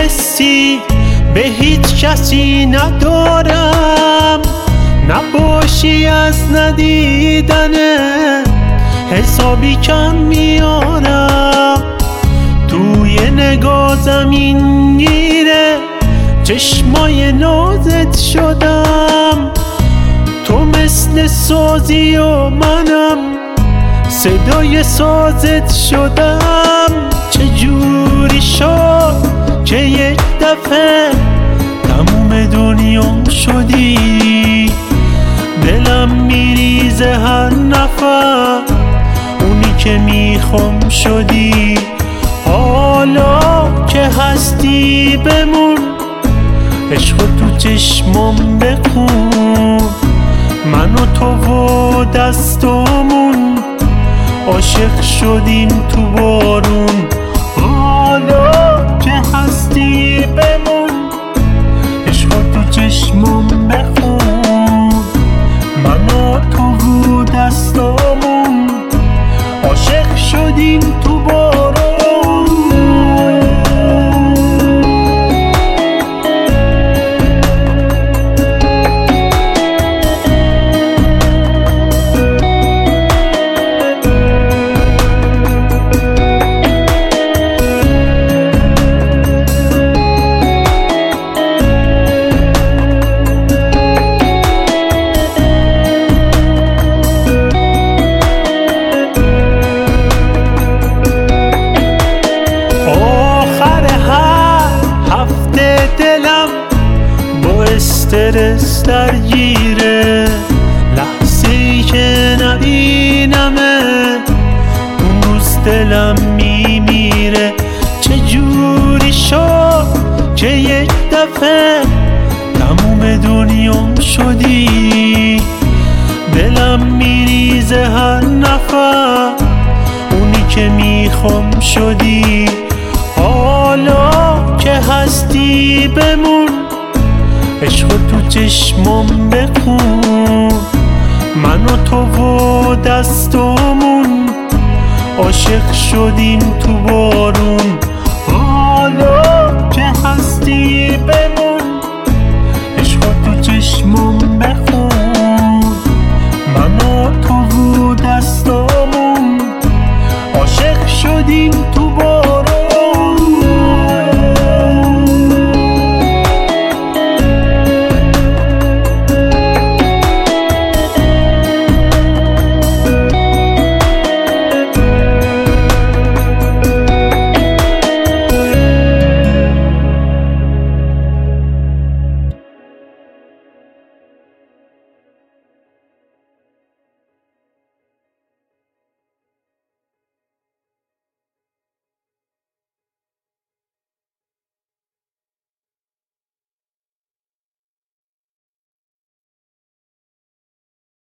حسی به هیچ کسی ندارم، نباشی از ندیدنه حسابی کم میارم. توی نگاه زمین گیره چشمای نازت شدم، تو مثل سازی و منم صدای سازت شدم. چجوری شد که یک دفعه تموم دنیام شدی؟ دلم میریزه هر نفر، اونی که میخوام شدی. حالا که هستی بمون، عشق تو چشمام بخون. من و تو و دستامون عاشق شدیم تو بارون. حالا که هستی بمون، عشق تو چشمام بخون. من و تو و دستامون عاشق شدیم تو بارون. استرس درگیره، لحظه‌ای که نبینمه اون روز دلم میمیره. چجوری شد که یک دفعه تموم دنیام شدی؟ دلم میریزه هر نفر، اونی که میخوام شدی. حالا که هستی بمون، عشق تو چشمام بخون. من و تو و دستامون عاشق شدیم تو بارون. حالا که هستی